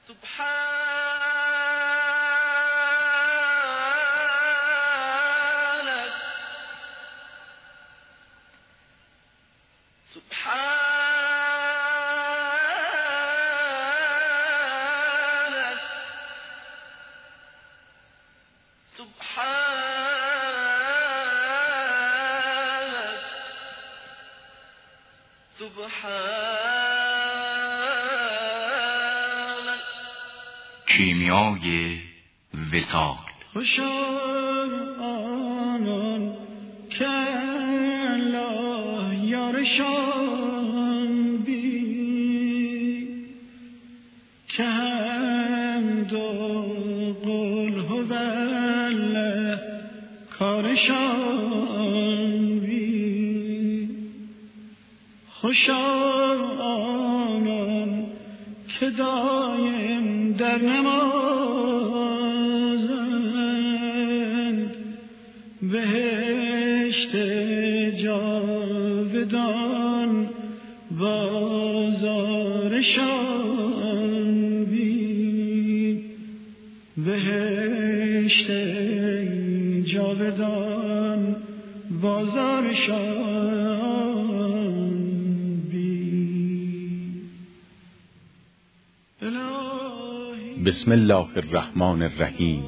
کیمیای وصال. خوشا آنان که الله یارشان بی، که حمد و قل هو الله کارشان بی. خوشا آنان که دایم در نمازند، بهشت جاودان بازارشان بین. بهشت جاودان بازارشان بین. بسم الله الرحمن الرحیم.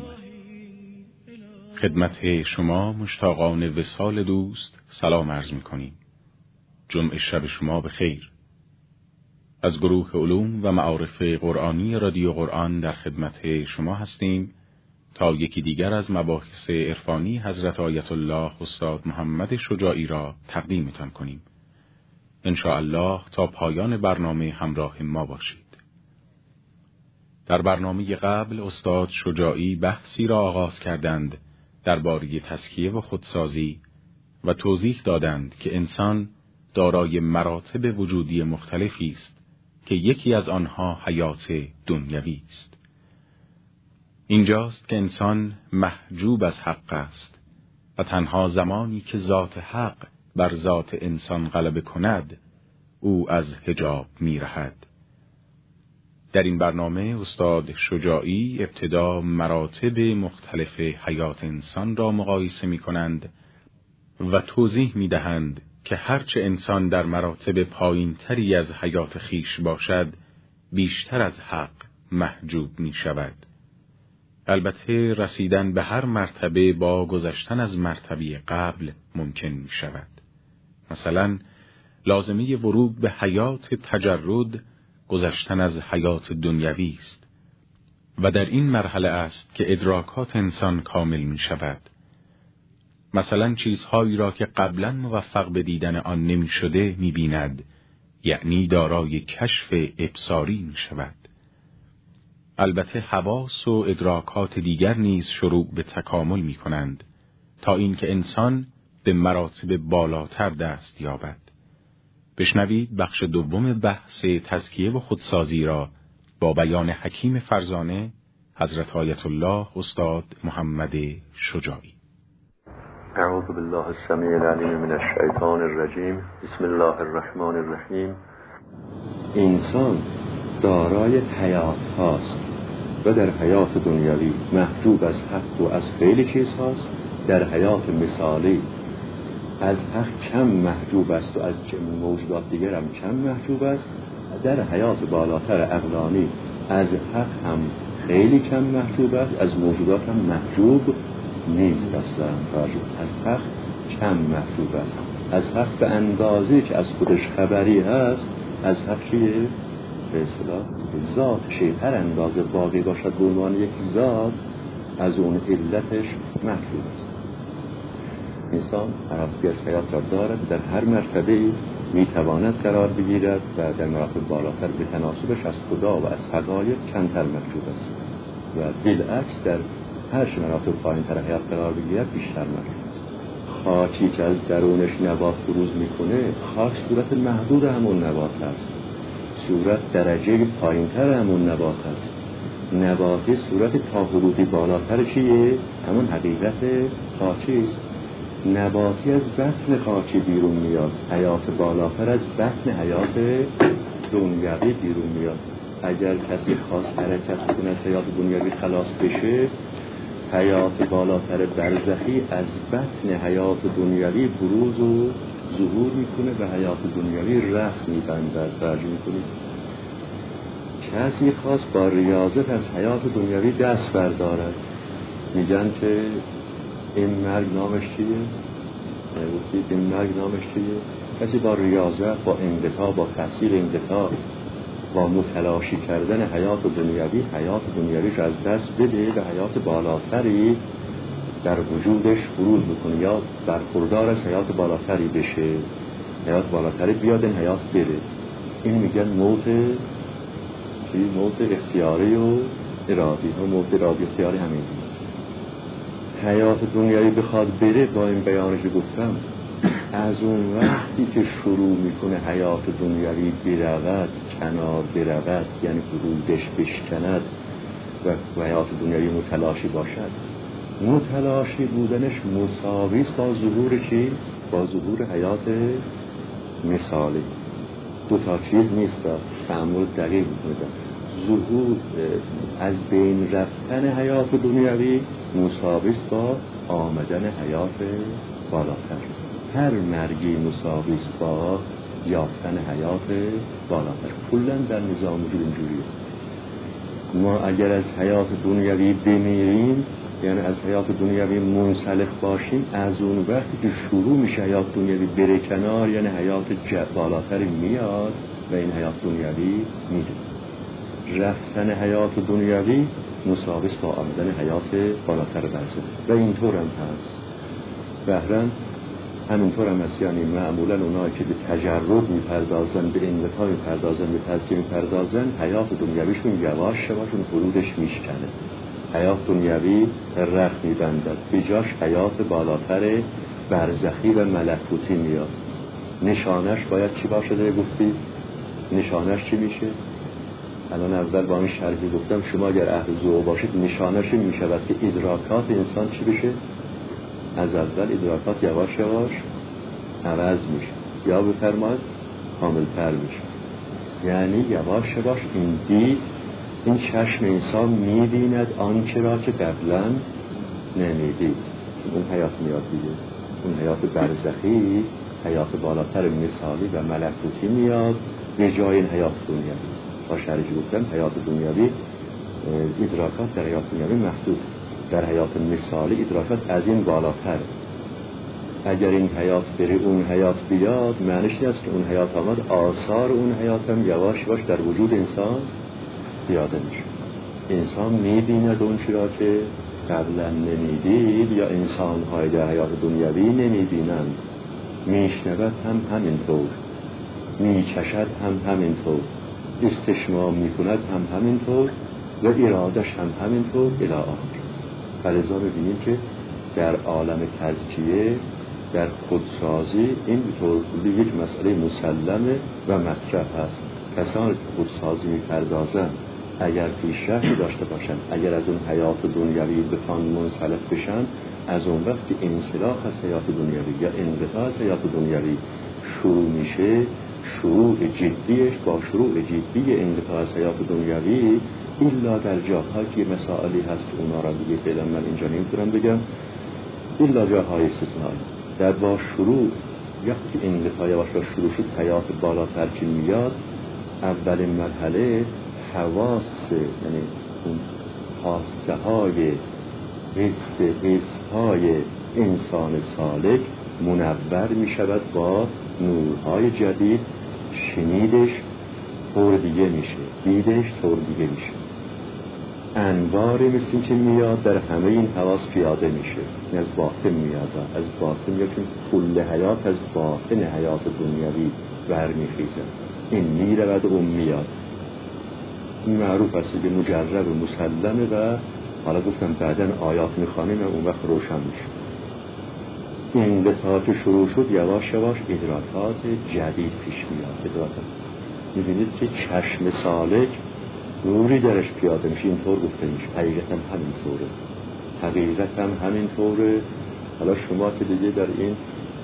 خدمت شما مشتاقان وصال دوست سلام عرض می‌کنیم. جمعه شب شما بخیر. از گروه علوم و معارف قرآنی رادیو قرآن در خدمت شما هستیم تا یکی دیگر از مباحث عرفانی حضرت آیت الله استاد محمد شجاعی را تقدیمتان کنیم. ان شاء الله تا پایان برنامه همراه ما باشید. در برنامه قبل استاد شجاعی بحثی را آغاز کردند درباره تزکیه و خودسازی و توضیح دادند که انسان دارای مراتب وجودی مختلفی است که یکی از آنها حیات دنیوی است. اینجاست که انسان محجوب از حق است و تنها زمانی که ذات حق بر ذات انسان غلبه کند او از حجاب می رهد. در این برنامه استاد شجاعی ابتدا مراتب مختلف حیات انسان را مقایسه می کنند و توضیح می دهند که هرچه انسان در مراتب پایین تری از حیات خیش باشد بیشتر از حق محجوب می شود. البته رسیدن به هر مرتبه با گذشتن از مرتبه قبل ممکن می شود. مثلا لازمه ورود به حیات تجرد گذشتن از حیات دنیوی است و در این مرحله است که ادراکات انسان کامل می شود. مثلا چیزهایی را که قبلا موفق به دیدن آن نمی شده می بیند، یعنی دارای کشف ابصاری می شود. البته حواس و ادراکات دیگر نیز شروع به تکامل می کنند تا اینکه انسان به مراتب بالاتر دست یابد. بشنوید بخش دوم بحث تزکیه و خودسازی را با بیان حکیم فرزانه حضرت آیت الله استاد محمد شجاعی. اعوذ بالله السمیع العلیم من الشیطان الرجیم. بسم الله الرحمن الرحیم. انسان دارای حیات هاست و در حیات دنیوی محجوب از حق و از خیلی چیز هاست. در حیات مثالی از حق کم محجوب است و از موجودات دیگر هم کم محجوب است. در حیات بالاتر عقلانی از حق هم خیلی کم محجوب است، از موجودات هم محجوب نیست اصلا. از حق کم محجوب است. از حق به اندازه که از خودش خبری هست، از حق چیه؟ به اصطلاح ذاتش هر اندازه باقی باشد به عنوان یک ذات، از اون علتش محجوب است. انسان مراتبی از حیات را دارد، در هر مرتبه میتواند قرار بگیرد و در مراتب بالاتر به تناسبش از خدا و از حقایق کمتر محجوب است و بالعکس در هر مراتب پایین‌تر حیات قرار بگیرد بیشتر محجوب است. خاکی که از درونش نبات بروز میکنه، خاک صورت محدود همون نبات است، صورت درجه پایین‌تر همون نبات است. نباتی صورت تا حدودی بالاتر چیه؟ همون حقیقت خاکی است. نباتی از بطن خاکی بیرون میاد، حیات بالاتر از بطن حیات دنیوی بیرون میاد. اگر کسی خواست حرکت کنه از حیات دنیوی خلاص بشه، حیات بالاتر برزخی از بطن حیات دنیوی بروز و ظهور میکنه و حیات دنیوی رخت میبندد. ترجمه میکنه کسی خواست با ریاضت از حیات دنیوی دست بردارد، میگن که این مرگ نامش چیه؟ این مرگ نامش چیه؟ کسی با ریاضت، با انقطاع، با تحصیل انقطاع، با متلاشی کردن حیات دنیوی، حیات دنیویش از دست بده و حیات بالاتری در وجودش بروز بکنه یا برخوردار از حیات بالاتری بشه، حیات بالاتری بیاد این حیات بره. این میگن موت اختیاری و ارادی و موت ارادی اختیاری همین. حیات دنیوی بخواد بره، با این بیانش گفتم، از اون وقتی که شروع میکنه حیات دنیوی برود، کنار برود، یعنی بروزش بشکند و حیات دنیوی متلاشی باشد، متلاشی بودنش مساویست با ظهور چی؟ با ظهور حیات مثالی. دو تا چیز نیست، تعامل دقیق میکنه. ظهور از بین رفتن حیات دنیوی مساویست با آمدن حیات بالاتر. هر مرگی مساویست با یافتن حیات بالاتر. کلاً در نظام وجود اینجوریه. ما اگر از حیات دنیوی بمیریم، یعنی از حیات دنیوی منسلخ باشیم، از اون وقتی که شروع میشه حیات دنیوی بره کنار، یعنی حیات بالاتری میاد و این حیات دنیوی میره. رفتن حیات دنیوی مساویست با آمدن حیات بالاتر برزه و اینطور هم هست. بهرن همینطور هم هست. یعنی معمولا اونایی که به تجرد میپردازن، به انقطاع میپردازن، به تزکیه میپردازن، حیات دنیویشون یواش یواش اون حدودش میشکنه، حیات دنیوی رخت میبندد، به جاش حیات بالاتر برزخی و ملکوتی میاد. نشانش باید چی باشه؟ داره گفتی نشانش چی میشه؟ الان اول با این شرحی گفتم شما اگر اهل ذوق باشید نشانش میشود که ادراکات انسان چی بشه؟ از اول ادراکات یواش یواش عوض میشه، یا بفرماید کاملتر میشه. یعنی یواش یواش این دید، این چشم انسان میبیند آنچه را که قبلا نمیدید. اون حیات میاد دیگه، اون حیات برزخی، حیات بالاتر مثالی و ملکوتی میاد به جای این حیات دنیوی. با شرحی گفتم حیات دنیوی ادراکات در حیات دنیوی محدود، در حیات مثالی ادراکات از این بالاتر. اگر این حیات بره اون حیات بیاد، معنیش این است که اون حیات آمد، آثار اون حیات هم یواش یواش در وجود انسان پیاده میشه. انسان میبیند اون چی را که قبلا نمیدید، یا انسان‌های در حیات دنیوی نمیبینند. میشنود هم همینطور، میچشد هم همینطور، استشمام میکند هم همینطور و ارادش هم همینطور الی آخر. فلذا ببینید که در عالم تزکیه، در خودسازی، این به طور کلی یک مسئله مسلمه و مطرح هست. کسانی که خودسازی میپردازند اگر پیشرفتی داشته باشند، اگر از اون حیات دنیوی بخوان منسلخ بشن، از اون وقت که انسلاخ از حیات دنیوی یا انقطاع از حیات دنیوی شروع میشه، شروع جدیش با شروع جدی انقطاع از حیات دنیوی، الا در جاهایی که مسائلی هست که اونا را دیگه فعلا من اینجا نمیتونم بگم، الا جاهای استثنایی، در با شروع وقتی انقطاع یواش شروع شد حیات بالاتر که میاد، اولین مرحله حواس، یعنی اون حاسه های حس های انسان سالک منور می شود با نورهای جدید. شنیدش طور دیگه میشه، دیدش طور دیگه میشه. انواری مثل که میاد در همه این حواس پیاده میشه، این از باطن میاد، از باطن میاد، چون کل حیات از باطن حیات دنیوی برمیخیزه. این میرود و اون میاد. این معروف است که مجرب و مسلمه و حالا گفتم بعدن آیات میخوانیم و اون وقت روشن میشه. این انقطاع شروع شد، یواش یواش ادراکات جدید پیش میاد. ادراکات میبینید که چشم سالک نوری درش پیاده میشه، اینطور گفته میشه. حقیقت هم همینطوره، حقیقت هم همینطوره. حالا شما که دیگه در این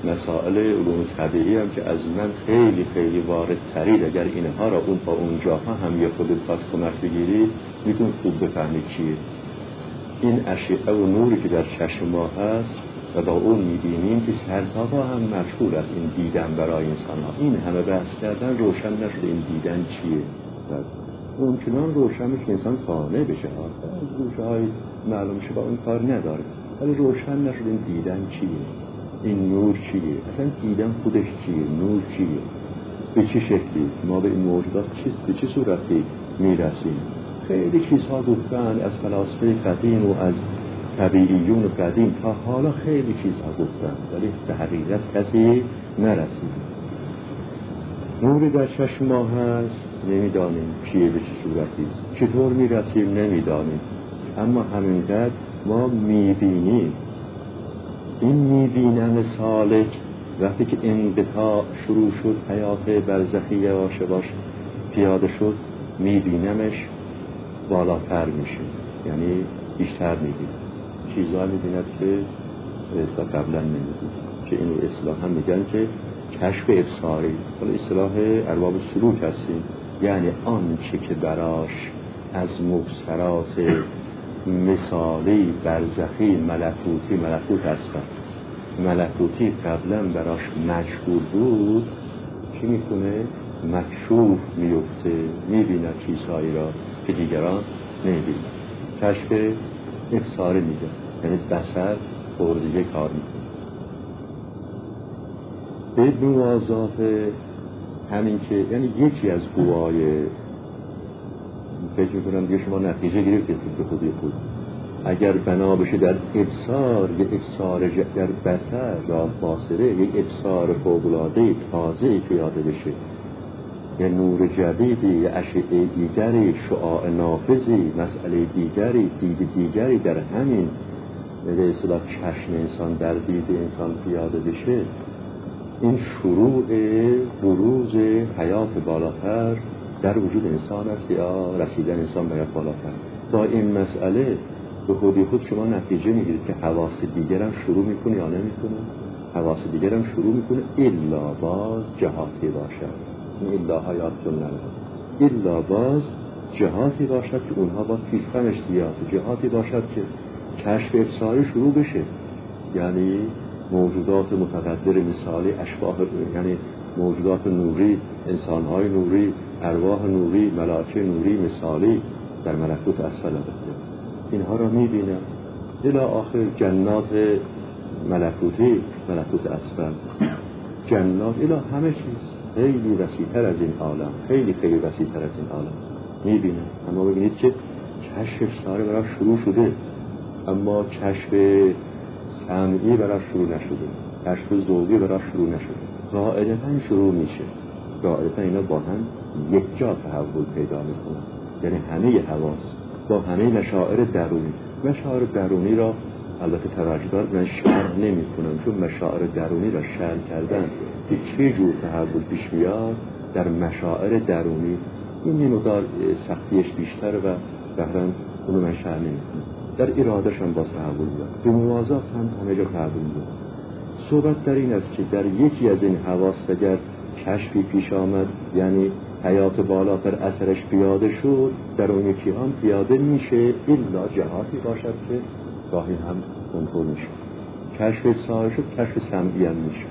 مسائل علوم طبیعی هم که از من خیلی خیلی وارد ترید، اگر اینها را اون با اونجاها هم یه خودت پاک کمک بگیری میتون خوب بفهمید چیه. این اشعه و نوری که در چشم ما هست و با اون میبینیم که سرتاپا هم مشغول از این دیدن برای انسان ها. این همه بحث کردن روشن نشده این دیدن چیه و اونچنان روشن میشه انسان قانع بشه ها. از گوشه های معلوم شه با اون کار نداره، ولی روشن نشده این دیدن چیه، این نور چیه، اصلا دیدن خودش چیه، نور چیه، به چه شکلی ما به این موجودات به چه صورتی میرسیم. خیلی چیزها گفتن از فلاسفه قدیم و از طبیعیون قدیم تا حالا خیلی چیزها گفتن، ولی به حقیقت کسی نرسید. نوری در چشم ما هست، نمیدانیم چیه، به چه صورتی است، چطور میرسیم نمیدانیم، اما همینقدر ما میبینیم. این میبینم سالک وقتی که انقطاع شروع شد، حیات برزخی یواش یواش پیاده شد، میبینمش بالاتر میشه، یعنی بیشتر میبینم چیزها میبیند که اصلا قبلا نمیدید، که اینو اصطلاحا میگن که کشف ابصاری. حالا اصطلاح ارباب سلوک هستیم، یعنی آنچه که براش از مبصرات مثالی برزخی ملکوت هستن، ملکوتی قبلا براش مجهول بود، چی میکنه؟ مکشوف میفته، میبیند چیزهایی را که دیگران نمیبیند. کشف ابصاری میگه، یعنی بصر طور دیگه کار میکنه. به موازات همین که یعنی یکی از قوای فکر میکنم دیگه شما نتیجه گرفتید به خودی خود. اگر بنا بشه در ابصار، یه ابصار در بصر یا باصره، یه ابصار فوق‌العاده تازه‌ای پیاده بشه، یه نور جدیدی، یه اشعه دیگری، شعاع نافذی، مسئله دیگری، دید دیگری در همین به اصطلاح چشم انسان، در دید انسان پیاده بشه، این شروع بروز حیات بالاتر در وجود انسان است یا رسیدن انسان به حیات بالاتر. تا این مسئله به خودی خود شما نتیجه میگیرید که حواس دیگر هم شروع میکنه یا نمیکنه. حواس دیگر هم شروع میکنه، الا باز جهاتی باشد. این الا حیاتون نرد، الا باز جهاتی باشد که اونها باز پیشفمش زیاده. جهاتی باشد که کشف ابصاری شروع بشه، یعنی موجودات متقدر مثالی، اشباح، یعنی موجودات نوری، انسانهای نوری، ارواح نوری، ملائکه نوری مثالی در ملکوت اسفل البته، اینها را میبینم. الی آخر جنات ملکوتی، ملکوت اسفل، جنات، الی همه چیز خیلی وسیع‌تر از این عالم، خیلی خیلی وسیع‌تر از این عالم میبینم. اما ببینید که کشف ابصاری برای شروع شده، اما کشف سمعی برای شروع نشده، کشف ذوقی برای شروع نشده. قاعدتاً شروع میشه، قاعدتاً اینا با هم یک جا تحول پیدا میکنن، یعنی همه حواس با همه مشاعر درونی. مشاعر درونی را البته توجه دارد، من شرح نمی کنم، چون مشاعر درونی را شرح کردن که چه جور تحول پیش میاد در مشاعر درونی، این مقدار سختیش بیشتره و بهرن اونو من شرح نمی کنم. در ارادش هم باز تحول میاد، به موازات هم همه جا تحول میاد. صحبت در این است که در یکی از این حواس اگر کشفی پیش آمد، یعنی حیات بالاتر اثرش پیاده شد، در اون یکی هم پیاده میشه، الا جهاتی باشد که گاهی هم کنترل میشه. کشف ابصاری شد، کشف سمعی هم میشه.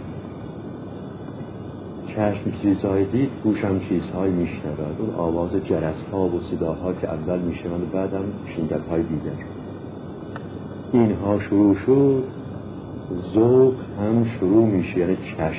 چشم چیزهای دید، گوش هم چیزهای میشنود، اون آواز جرس ها و صداها که اول میشنود و بعد هم شنیدن های دیگر. اینها شروع شد، ذوق هم شروع میشه، یعنی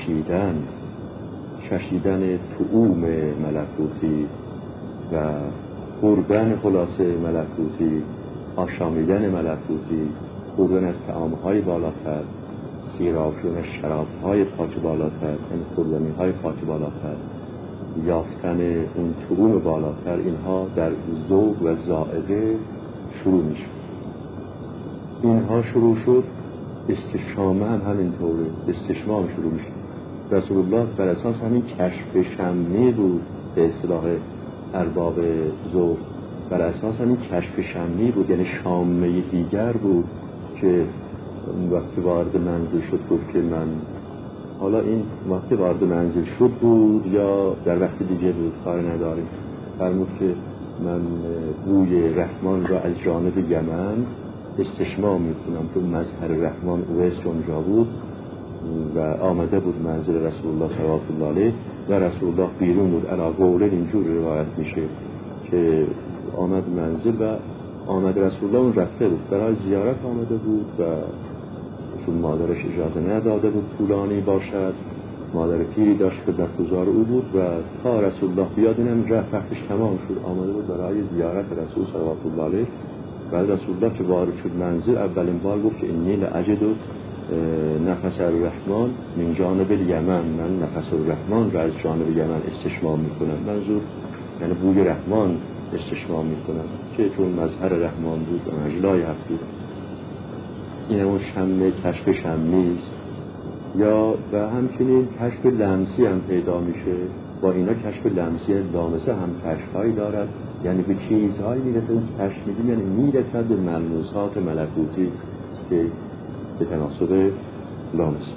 چشیدن طعوم ملکوتی و خوردن خلاصه ملکوتی، آشامیدن ملکوتی، خوردن از طعامهای بالاتر، سیراب شدن شرابهای پاک بالاتر، یعنی خوردنیهای پاک بالاتر، یافتن اون طعوم بالاتر، اینها در ذوق و ذائقه شروع میشه. اینها شروع شد، استشمام هم همینطوره، استشمام شروع میشه. رسول الله بر اساس همین کشف شمی بود، به اصطلاح ارباب ذوق، بر اساس همین کشف شمی بود، یعنی شامه دیگر بود که وقتی وارد منزل شد گفت که من حالا این وقتی وارد منزل شد بود یا در وقت دیگه بود کار نداریم. فرمود که من بوی رحمان را از جانب یمن استشمام میکنم، تو مظهر رحمان اویس اونجا بود و آمده بود منزل رسول الله صلوات الله علیه و رسول الله بیرون بود. علا قوله اینجور روایت میشه که آمد منزل و آمد رسول الله اون رفته بود برای زیارت آمده بود و چون مادرش اجازه نداده بود طولانی باشد، مادر پیری داشت که خدمتگزار او بود و تا رسول الله بیاد اینم وقتش تمام شد، آمده بود برای زیارت رسول صلوات الله علیه. بعد رسول الله که وارد شد منزل اولین بار گفت که انی لأجد نفس الرحمن من جانب الیمن، من نفس الرحمن را از جانب یمن استشمام میکنم. منظور یعنی بوی رحمان استشمام میکنم که چون مظهر رحمان بود و مجلای حق بود. این همون شمه کشف شمی است. یا و همچنین کشف لمسی هم پیدا میشه. با اینا کشف لمسی لامسه هم کشفهایی دارد، یعنی به چیزهایی میرسه. اون کشف میدیم یعنی میرسد به ملموسات ملکوتی که به تناسب لامسه.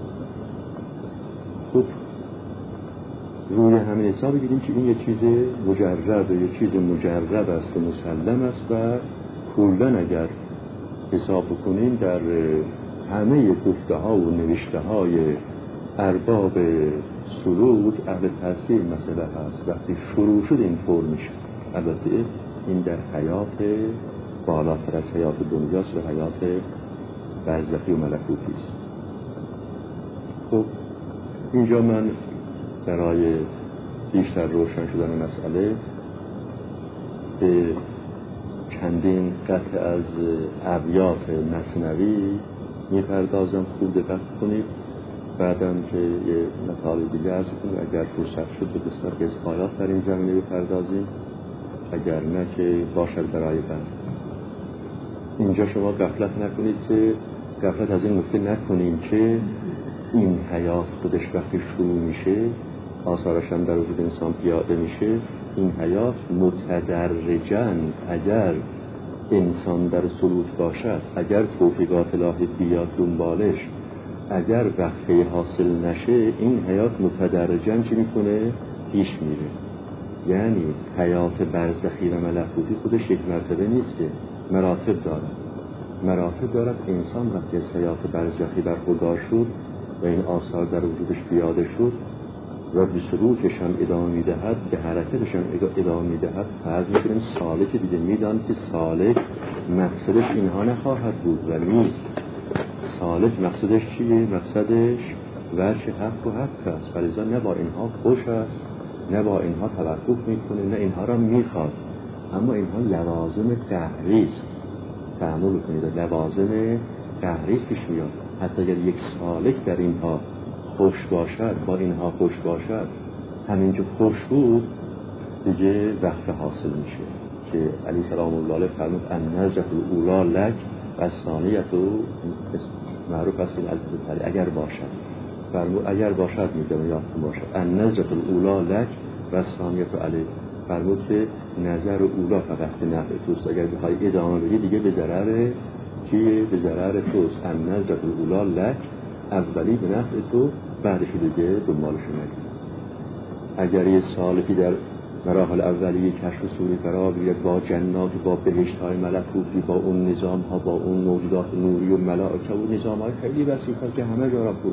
خب روی همین حساب بگیریم که این یه چیز مجرد و یه چیز مجرد است و مسلم است و کلاً اگر حساب بکنیم در همه گفته ها و نوشته های ارباب سلوک اهل تاثیر مسئله هست. وقتی شروع شد این طور میشه. البته این در حیات بالاتر از حیات دنیاست و حیات برزخی و ملکوتی است. خب اینجا من برای بیشتر روشن شدن مسئله به چندین قطع از ابیات مثنوی میپردازم. خوب دقت کنید. بعدم که یه مطالب دیگه عرض کنید اگر فرصت شد به قسمت از آیات در این زمینه بپردازیم، اگر نه که باشد برای بعد. اینجا شما غفلت نکنید که غفلت از این نکته نکنید که این حیات خودش وقتی شروع میشه آثارش هم در وجود انسان پیاده میشه. این حیات متدرجاً اگر انسان در سلوک باشد، اگر توفیقات الهی بیاد دنبالش، اگر وقفه حاصل نشه، این حیات متدرجاً چی میکنه؟ پیش میره. یعنی حیات برزخی و ملکوتی خودش یک مرتبه نیست که مراتب دارد. انسان وقتی از حیات برزخی برخوردار شد و این آثار در وجودش پیاده شد و به سلوکش هم ادامه میدهد، به حرکتش هم ادامه میدهد، فرض میکنیم سالک دیگه میدان که سالک مقصدش اینها نخواهد بود و نیست. سالک مقصدش چیه؟ مقصدش ورش حق و حق است. فلذا نه با اینها خوش است، نه با اینها توقف میکنه، نه اینها را میخواد. اما اینها لوازم قهری است. تأمل کنید، لوازم قهری پیش میاد. حتی اگر یک سالک در اینها خوش باشد، با اینها خوش باشد، همینجور خوش بود دیگه وقت حاصل میشه که علی سلام الله علیه فرمود النظرة الاولی لک و الثانیة معروف است که الحضرت اگر باشد. فرمود اگر باشد میگم یادتون باشد النظرة الاولی لک و الثانیة علی. فرمود که نظر اولا فقط به نفع توست، اگر بخوای ادامه بدی دیگه به ضرر چیه؟ به ضرر توست. النظرة الاولی لک، اولی به نفع تو، بعدش دیگه دنبالش نگیر. اگر یه سالکی در مراحل اولیه کشف سوری قرار بگیرد با جنات، با بهشت‌های ملکوتی، با اون نظام‌ها، با اون موجودات نوری و ملائکه و نظام‌های خیلی وسیع که همه جا را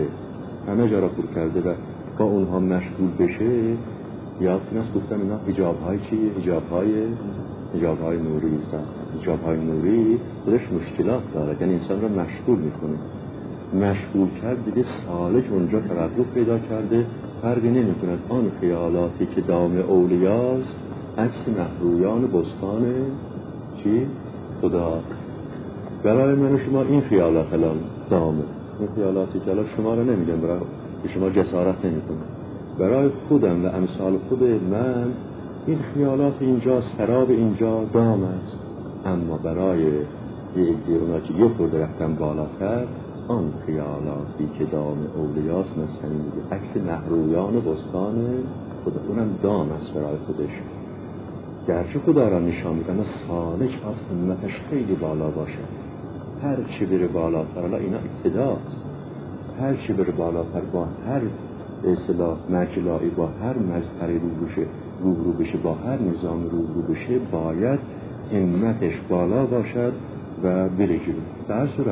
پر کرده و با اونها مشغول بشه، یادتون است گفتم اینا حجاب‌های چیه؟ حجاب‌های نوری است. حجاب‌های نوری خودش مشکلات داره، یعنی انسان را مشغول می‌کنه. مشغول کرد دیگه سالک اونجا توقف پیدا کرده. فرقی نمی کند آن خیالاتی که دام اولیاست عکس محرویان بستان چی؟ خداست. برای من و شما این خیالات الان دامه. این خیالاتی که الان شما رو نمیگم، برای شما جسارت نمی کنم. برای خودم و امثال خود من این خیالات اینجا، سراب اینجا دام است. اما برای یه دیرونا که یه خورده رفتم بالاتر، آن خیالاتی که دام اولیاست مثلا میگه عکس محرویان بستان خدا، اونم دام است برای خودش. گرچه خدا را نشان میده اما سالک از همتش خیلی بالا باشه. هر چی بره بالاتر، حالا اینا ابتداست، هر چی بره بالاتر، با هر اصطلاح مجلایی، با هر مذهبی روبرو بشه، با هر نظام روبرو بشه، باید همتش بالا باشد و بره جلو. در صورت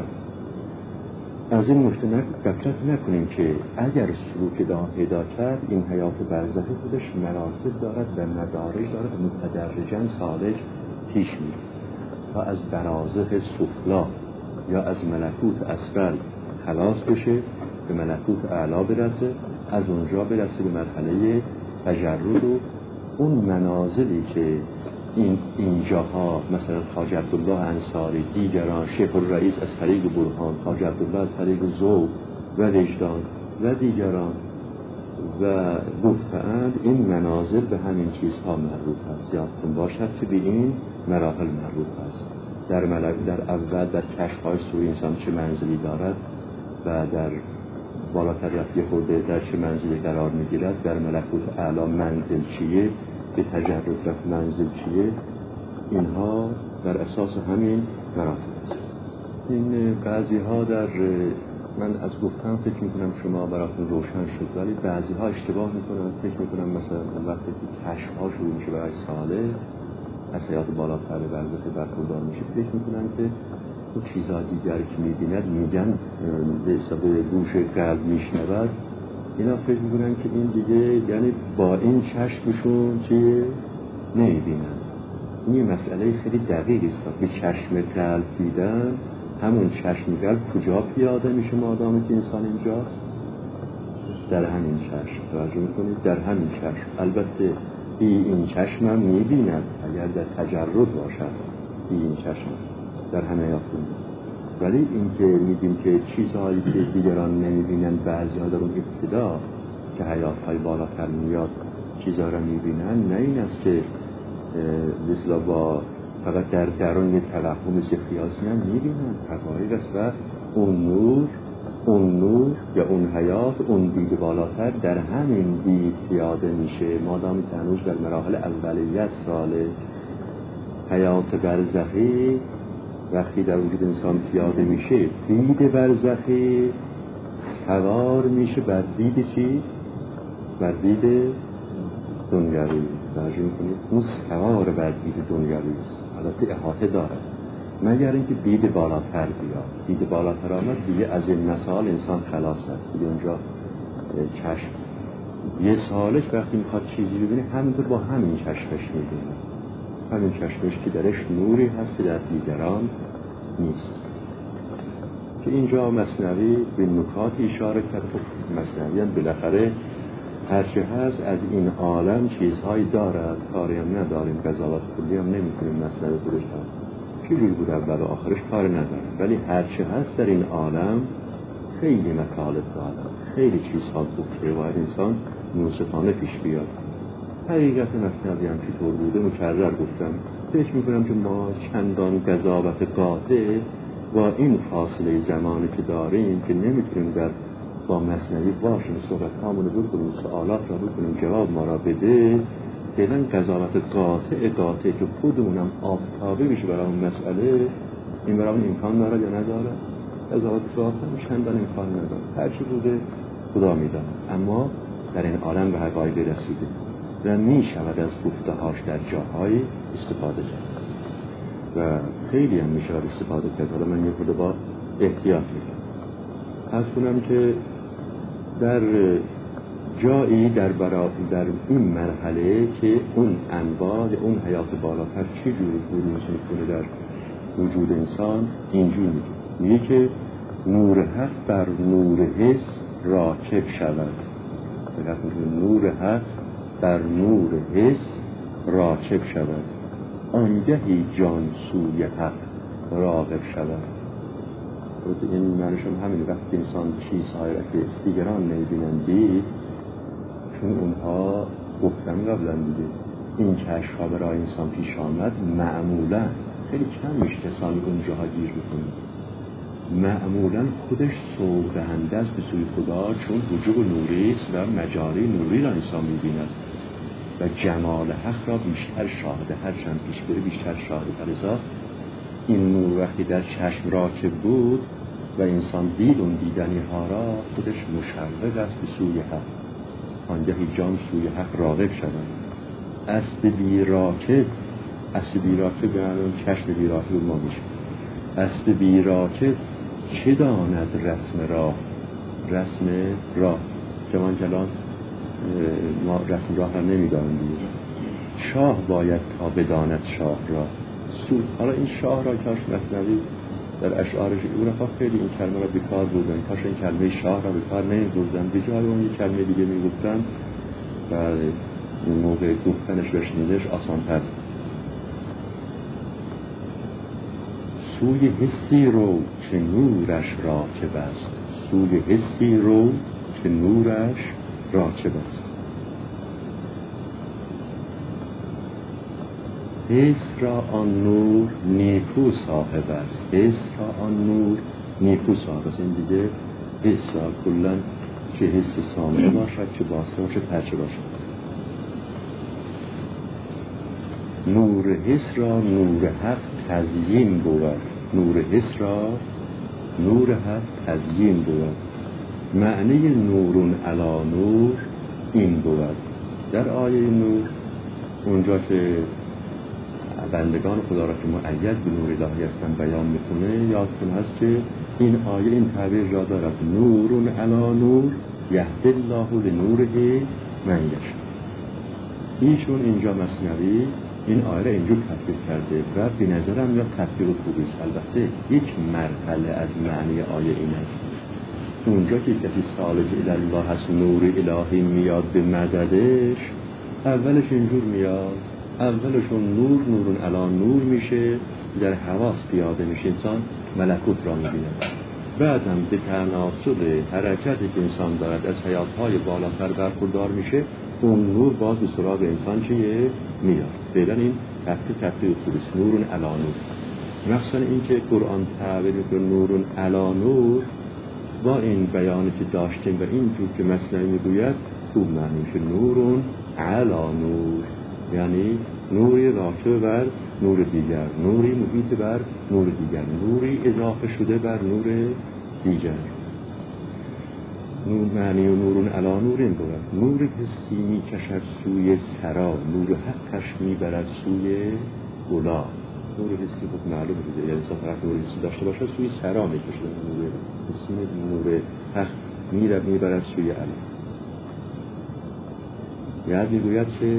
از این نکته غفلت نکنیم که اگر سلوک پیدا کرد، این حیات برزخی خودش مراتب دارد و مدارج دارد و متدرجاً سالک پیش میره تا از برازخ سفلا یا از ملکوت اسفل خلاص بشه، به ملکوت اعلا برسه، از اونجا برسه به مرحله تجرد و اون منازلی که اینجاها مثلا خواجه عبدالله انصاری، دیگران، شیخ الرئیس از طریق برهان، خواجه عبدالله از طریق ذوق و وجدان و دیگران و گفتند، این منازل به همین چیزها مربوط است. یادتون باشد که به این مراحل مربوط است. در اول در کشف‌های سوی انسان چه منزلی دارد و در بالاتر رفتی خورده در چه منزلی قرار میگیرد، در ملکوت اعلا منزل چیه، به تجرد رفت منزل چیه، اینها در اساس همین مراتب است. این بعضی ها من از گفتم فکر میکنم شما براتون روشن شد، ولی بعضی ها اشتباه میکنن، فکر میکنم مثلا وقتی که کشف ها شروع میشه برای ساله از حیات بالاتر برزخی برخوردار میشه، فکر میکنن که اون چیزها دیگر که میبیند میگن به حساب گوش قلب میشنود، اینا فکر میکنن که این دیگه یعنی با این چشمشون چیه نمیبینن. این مسئله خیلی دقیق است. به چشم قلب دیدن، همون چشم قلب کجا پیاده میشه مادامی که انسان اینجاست؟ در همین چشم. توجه میکنید؟ در همین چشم. البته این چشم هم میبیند اگر در تجرد باشد، این چشم در همه یافتون. ولی این که میگیم که چیزهایی که دیگران نمیبینن، بعضی ها در اون ابتدا که حیاتهای بالاتر میاد چیزها را میبینن، نه این است که مثلا با فقط در درون یه توهم خیاسی هم میبینن، حقایق است و اون نور یا اون حیات، اون دید بالاتر در همین دید پیاده میشه. مادامی که هنوز در مراحل اولیه ساله حیات برزخی وقتی در وجود انسان پیاده میشه، دید برزخی سوار میشه بر دید چی؟ بر دید دنیوی. توجه میکنید؟ اون سوار بر دید دنیوی است. البته احاطه دارد مگر اینکه دید بالاتر بیاد. دید بالاتر آمد دیگه از این مسائل انسان خلاص است. دیگه اونجا چشم یه سالش وقتی میخواد چیزی ببینه همینطور با همین چشمش میبینه، همین چشمش که درش نوری هست که در دیگران نیست. که اینجا مثنوی به نکات اشاره کرد. مثنوی هم بالاخره هرچه هست از این عالم چیزهایی دارد، کاری هم نداریم، قضاوت کلی هم نمیکنیم. مثنوی خودش چجوری بود اول و آخرش کار نداریم، ولی هرچه هست در این عالم خیلی مطالب دارد، خیلی چیزها گفته و انسان منصفانه پیش بیاد. حقیقت مثنوی هم چطور بوده مکرر گفتم. فکر میکنم که ما چندان قضاوت قاطع با این فاصله زمانی که داریم که نمیتونیم با مثنوی باشیم، صحبت هامونو بکنیم، سوالات را بکنیم، جواب ما را بده. فعلا قضاوت قاطع که خودمونم آفتابه بشه برای اون مسئله، این برای اون امکان داره یا نداره؟ قضاوت قاطع چندان امکان نداره. هرچی بوده خدا میداند، اما در این عالم به حقایق رسیده و می شود از گفته‌هاش در جاهای استفاده کرد و خیلی هم می شود استفاده کرد. حالا من یه خود با احتیاط میکنم. از کنم که در جایی در این مرحله که اون انواع اون حیات بالاتر چی جوری بروز میکنه در وجود انسان، اینجوری میگه که نور حق بر نور حس راکب شود. نور حق بر نور حس راکب شود، آنگهی جان سوی حق راغب شود. این معنیش هم همین، وقتی انسان چیزهایی را که دیگران نمی‌بینند دید، چون اونها گفتن قبلا دیگه این کشف‌ها برای انسان پیش آمد، معمولا خیلی کم میشه کسانی اونجاها گیر بکنه. معمولا خودش سوق دهنده است به سوی خدا، چون وجوه نوری است و مجاری نوری را انسان می‌بیند و جمال حق را بیشتر شاهده، هرچند پیش بره بیشتر شاهده. لذا این نور وقتی در چشم راکب بود، و انسان دید اون دیدنی ها را خودش مشوق است به سوی حق. آنگهی جان سوی حق راغب شود. اسب بی راکب به معنی چشم بی راکب ما میشه. اسب بی راکب چه داند رسم راه جوان کلان ما رسم راه را نمیدانیم. شاه باید تا بداند شاه را حالا این شاه را کاش مثنوی در اشعارش او را خیلی این کلمه را به کار بردن، کاش این کلمه شاه را به کار نمی‌بردن، به جای اون یک کلمه دیگه میگفتن و این موقع گفتنش و شنیدنش آسان‌تر. سوی حسی رو که نورش راکب است. سوی حسی رو که نورش راکب است. حس را آن نور نیکو صاحب است. حس را آن نور نیکو صاحب است. این دیگه حس را کلن چه حس سامعه باشد، چه باصره باشد، هرچه باشد. نور حس را نور حق تزیین بود. نور حس را نور حق تزیین بود. معنی نورون علا نور این بود. در آیه نور اونجا که بندگان خدا را که مؤید به نور الهی هستن بیان میکنه، یادتون هست که این آیه این تعبیر را دارد: نورون علا نور یهدی الله لنوره من یشاء. ایشون اینجا مثنوی این آیه را اینجور تفسیر کرده و به نظرم یا تفسیر خوبی است. البته یک مرحله از معنی آیه این است: اونجا که کسی سالک الله هست، نور الهی میاد به مددش، اولش اینجور میاد، اولشون نورون علا نور میشه، در حواس پیاده میشه، انسان ملکوت را میبینه. بعد هم به تناسب حرکتی که انسان دارد از حیاتهای بالاتر برخوردار میشه، اون نور باز به سراغ انسان چیه؟ میاد. فعلا این تفسیر خوبیست، نورون علا نور. مخصوصا این که قرآن تعبیر میکنه نورون علا نور، با این بیانی که داشتیم و این جور که مثنوی میگوید خوب معنی میشه. نورون علا نور یعنی نوری راکب بر نور دیگر، نوری محیط بر نور دیگر، نوری اضافه شده بر نور دیگر. نور معنی و نورون علا نور این بود. نور حسی می کشد سوی سرا، نور حقش می برد سوی گلا. نور حسی خود معلوم بوده، یعنی انسان طرف نور حسی داشته باشد سوی سرا می کشد. نور حسی نور حق می برد سوی علا. یاد می گوید که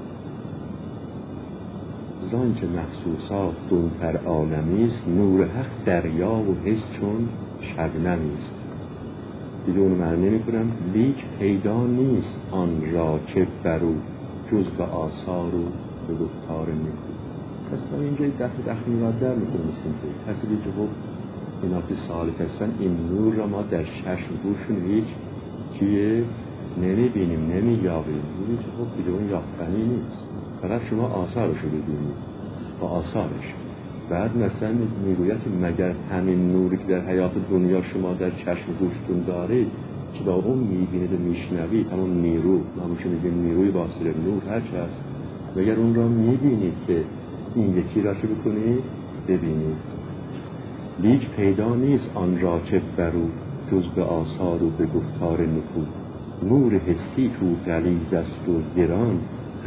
زان که مخصوصات دونتر عالمیست، نور حق دریا و حس چون شبنمیست. دیگه اونو معنی نمی کنم. لیک پیدا نیست آن را که برو جز به آثار و به گفتار نیکو. اصلا اینجا دخل میراد در میکنیستیم که کسی دیگه خب اینا که سالک هستن این نور را ما در چشم گوشون هیچ چیه نمیبینیم، نمییابیم. این که خب دیگه اون یافتنی نیست، فقط شما آثارش رو ببینید با آثارش. بعد مثلا میگوید مگر همین نوری که در حیات دنیا شما در چشم گوشتون دارید که با اون میبینید و میشنوید، همون نیرو، همونشه میگیم نیروی باصره، نور هرچه هست، مگر اون را میبینید که این یکی را چه بکنید؟ ببینید. لیک پیدا نیست آن را که برو جز به آثار و به گفتار نکو. نور حسی تو غلیظ است و گران،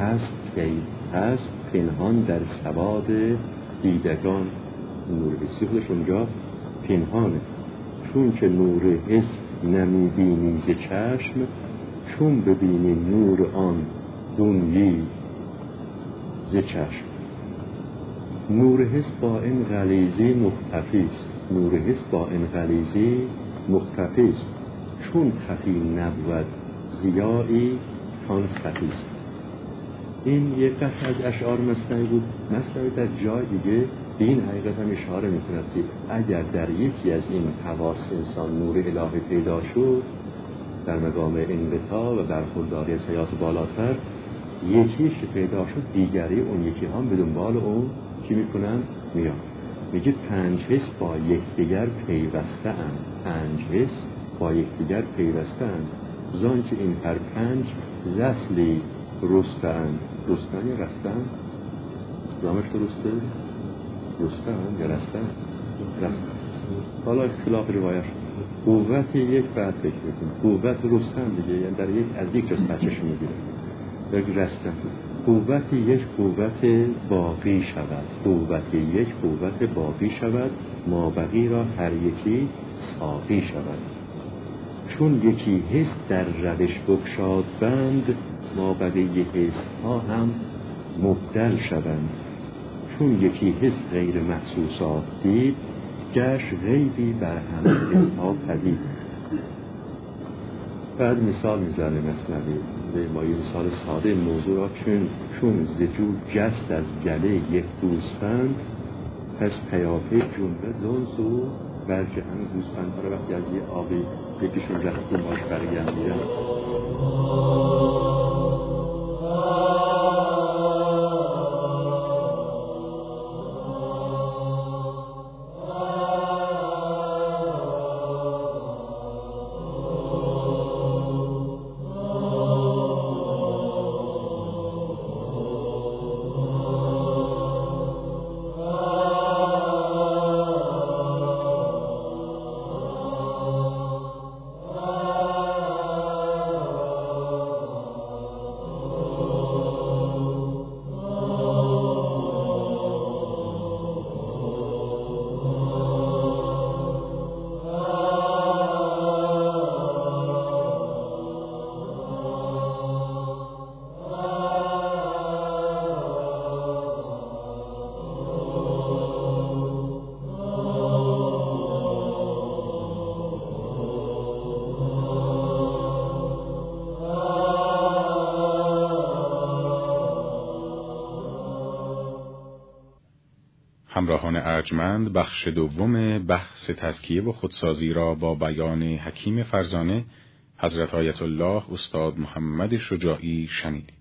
هست پنهان در سواد دیدگان. نور حسی خودش اونجا پنهانه، چون که نور حس نمیبینی ز چشم، چون ببینی نور آن دنیی ز چشم. نور حس با این غلیظی مختفی است. نور حس با این غلیظی مختفی است، چون خفی نبود ضیایی کان صفی است. این یک قطع از اشعار مثنوی بود. مثنوی در جای دیگه به این حقیقت هم اشاره می‌کند که اگر در یکی از این حواس انسان نور الهی پیدا شد در مقام انقطاع و برخورداری از حیات بالاتر، یکیش پیدا شد، دیگری اون یکی هم به دنبال اون چی میکنن؟ میان. میگه 5 حس با یکدیگر پیوسته اند. 5 حس با یکدیگر پیوسته اند، زان که این هر 5 زسلی رستن. رستن یا رستن؟ زامش درسته؟ رستن یا رستن؟ رستن. حالا اختلاف روایت، قوت یک بعد فکر میکنه، قوت رستم دیگه، یعنی در یک از یک جا سرچشمه میگیره، یک رستم، قوت یک قوت باقی شود، قوت یک قوت باقی شود، مابقی را هر یکی ساقی شود. چون یکی حس در روش بگشاد بند، مابقی حس ها هم مبدل شوند. چون یکی حس غیر محسوسات دید، گشت غیبی بر همه حس ها پدید. بعد مثال میزنه مثنوی به ما، یه مثال ساده موضوع را، چون زجو جست از گله یک گوسفند، پس پیاپی جنبه زنس و برج همین گوسفند ها را وقتی از یه آبی یکیشون رفت باش برگردیدن. همراهان ارجمند، بخش دوم بحث تزکیه و خودسازی را با بیان حکیم فرزانه حضرت آیت الله استاد محمد شجاعی شنیدید.